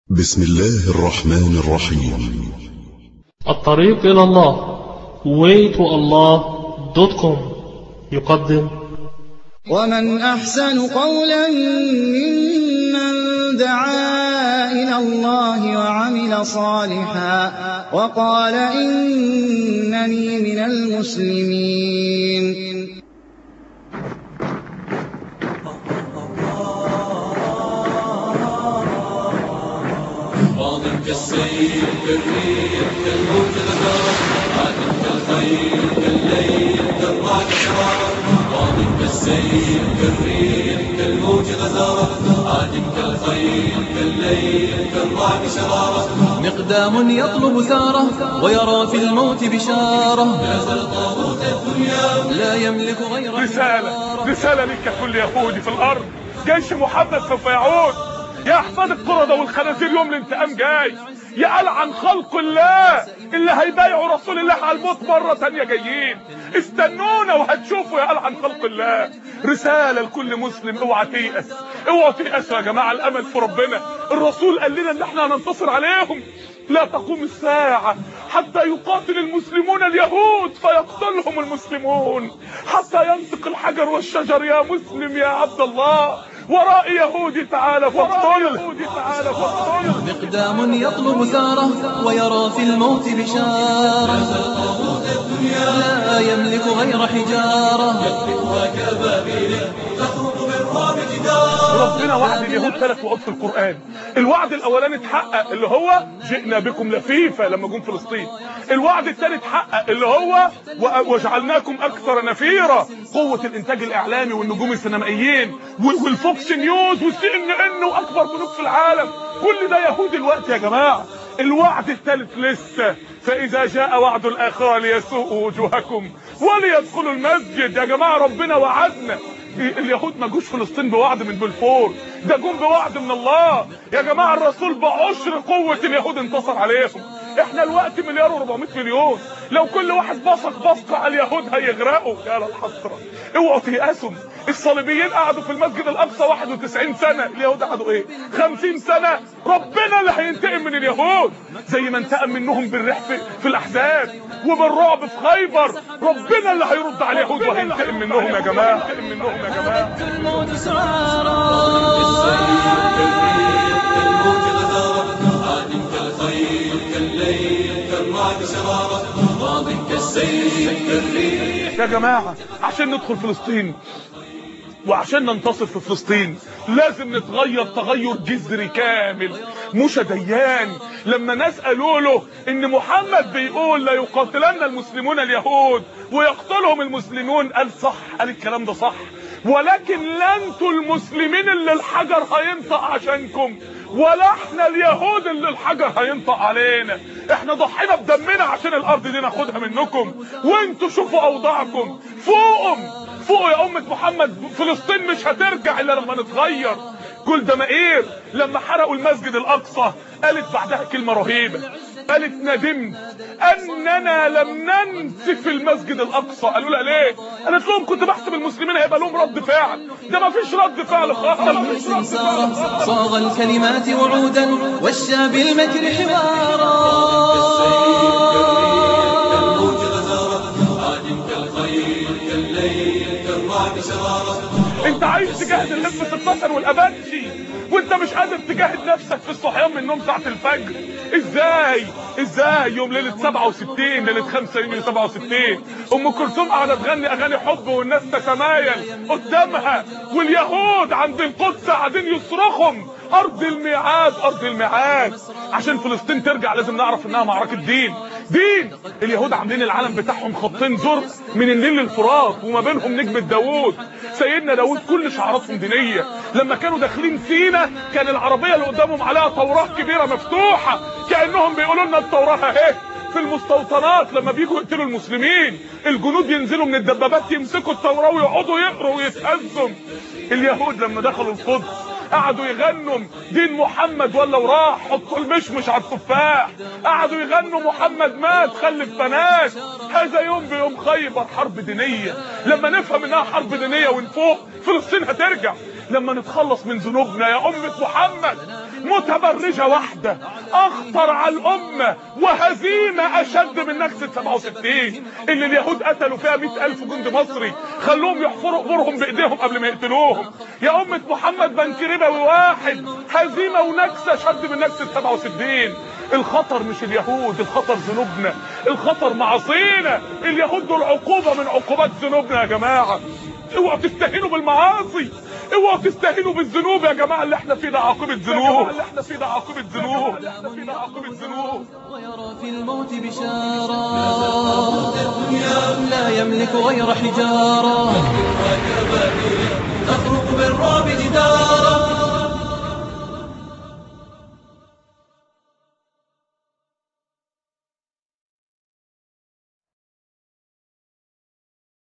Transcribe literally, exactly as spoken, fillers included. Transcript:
بسم الله الرحمن الرحيم. الطريق إلى الله way to allah دوت كوم يقدم ومن أحسن قولا ممن دعا إلى الله وعمل صالحا وقال إنني من المسلمين. كالسيل كالريح كالموج غزارة عادٍ كالخيل كالليل كالرعد شرارة ماضٍ كالسيل كالريح كالموج غزارة عادٍ كالخيل كالليل كالرعد شرارة مقدام يطلب ثاره ويرى في الموت بشارة لا زال طاغوت الدنيا لا يملك غير رسالة رسالة لك كل يهودي في الأرض. جيش محمد سوف يعود. يا احفاد القردة والخنازير يوم الانتقام جاي. يا ألعن خلق الله اللي هيبايعوا رسول الله على الموت مرة تانية جايين. استنونا وهتشوفوا يا ألعن خلق الله. رسالة لكل مسلم، اوعى تيأس، اوعى تيأسوا يا جماعة، الأمل في ربنا. الرسول قال لنا ان احنا هننتصر عليهم. لا تقوم الساعة حتى يقاتل المسلمون اليهود فيقتلهم المسلمون، حتى ينطق الحجر والشجر يا مسلم يا عبد الله وراء يهودي تعالى فاقتله. مقدام يطلب ثاره ويرى في الموت بشارة لا يملك غير حجارة ربنا وعد اليهود ثلاث وعود في القرآن. الوعد الاولاني اتحقق اللي هو جئنا بكم لفيفا لما جم فلسطين. الوعد الثاني اتحقق اللي هو وجعلناكم اكثر نفيرا، قوة الانتاج الاعلامي والنجوم السينمائيين والفوكس نيوز والسي ان ان واكبر بنوك في العالم، كل ده يهود الوقت يا جماعة. الوعد الثالث لسه، فاذا جاء وعد الاخرى ليسوءوا وجوهكم وليدخلوا المسجد. يا جماعة ربنا وعدنا. اليهود ما جوش فلسطين بوعد من بلفور، ده جم بوعد من الله يا جماعة. الرسول بعشر قوة اليهود انتصر عليهم. احنا الوقت مليار وربعمائة مليون، لو كل واحد بصق بصقة على اليهود هيغرقوا. يا للحسرة، اوعوا تيأسوا. الصليبيين قعدوا في المسجد الاقصى واحد وتسعين سنة، اليهود قعدوا ايه خمسين سنة. ربنا اللي هينتقم من اليهود زي ما انتقم منهم بالريح في, في الاحزاب وبالرعب في خيبر. ربنا اللي هيرد على اليهود وهينتقم منهم يا جماعة. هينتقم منهم يا جماعة. الموت سعارة يا جماعة عشان ندخل فلسطين وعشان ننتصر في فلسطين لازم نتغير تغير جذري كامل. موسى ديان لما ناس قالوا له ان محمد بيقول لا يقاتلن المسلمون اليهود ويقتلهم المسلمون، قال صح، قال الكلام ده صح، ولكن لا انتوا المسلمين اللي الحجر هينطق عشانكم ولا احنا اليهود اللي الحجر هينطق علينا. احنا ضحينا بدمنا عشان الارض دي ناخدها منكم، وانتوا شوفوا اوضاعكم. فوقهم فوق يا أمة محمد، فلسطين مش هترجع إلا لما نتغير. جولدا مائير لما حرقوا المسجد الأقصى قالت بعدها كلمة رهيبة، قالت ندمت أننا لم ننسف المسجد الأقصى. قالوا لها ليه؟ قالت لهم كنت بحسب المسلمين هيبقى لهم رد فعل، ده ما فيش رد فعل خالص. صاغ الكلمات وعودا والشاب المكر حوارا. انت عايز تجاهد الام ستاشر والاباتشي وانت مش قادر تجاهد نفسك في الصحيان من النوم ساعة الفجر. ازاي ازاي يوم ليلة سبعة وستين، ليلة خمسة يونيو سبعة وستين، ام كلثوم قاعدة تغني اغاني حب والناس تتمايل قدامها، واليهود عند القدس قاعدين يصرخهم ارض الميعاد ارض الميعاد. عشان فلسطين ترجع لازم نعرف انها معركة دين. دين اليهود عاملين العلم بتاعهم خطين زرق من النيل للفرات وما بينهم نجمة داوود. سيدنا داوود كل شعاراتهم دينية. لما كانوا داخلين سينا كان العربية اللي قدامهم عليها توراة كبيرة مفتوحة، كأنهم بيقولوا لنا التوراة اهي. في المستوطنات لما بيجوا يقتلوا المسلمين الجنود ينزلوا من الدبابات يمسكوا التوراة ويقعدوا يقروا ويتهزوا. اليهود لما دخلوا القدس قعدوا يغنوا دين محمد ولا وراح، حطوا المشمش على التفاح. قعدوا يغنوا محمد مات خلف بنات. هذا يوم بيوم خيبر حرب دينية. لما نفهم انها حرب دينية ونفوق فلسطين هترجع. لما نتخلص من ذنوبنا يا أمة محمد متبرجة واحدة اخطر على الامة وهزيمة اشد من نكسة سبعة وستين اللي اليهود قتلوا فيها مئة الف جندي مصري، خلوهم يحفروا قبورهم بايديهم قبل ما يقتلوهم. يا امة محمد بن كريبوي واحد، هزيمة ونكسة اشد من نكسة سبعة وستين. الخطر مش اليهود، الخطر ذنوبنا، الخطر معاصينا. اليهود دول عقوبة من عقوبات ذنوبنا يا جماعة. اوعوا تستهينوا بالمعاصي، اوعوا تستهينوا بالذنوب يا جماعة. اللي احنا فيه ده عاقبة ذنوب، اللي احنا فيه ده عاقبة ذنوب، اللي احنا فيه ده عاقبة ذنوب. ويرى في الموت بشارة لا يملك غير حجارة، تخرق بالرعب جدارا.